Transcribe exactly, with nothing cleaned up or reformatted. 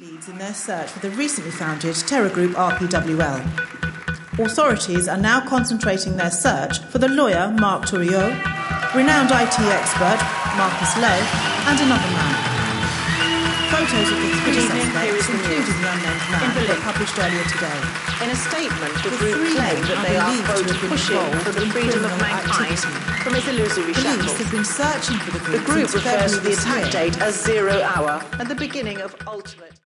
leads in their search for the recently founded terror group R P W L. Authorities are now concentrating their search for the lawyer Marc Touriot, renowned I T expert Marcus Lay, and another man. Photos of the three suspects, including the unnamed man, were published earlier today. In a statement, the group claimed that they are, quote, pushing for the freedom of mankind from its illusory shackles. Police have been searching for the group. The group refers to the attack year. date as zero hour and the beginning of ultimate...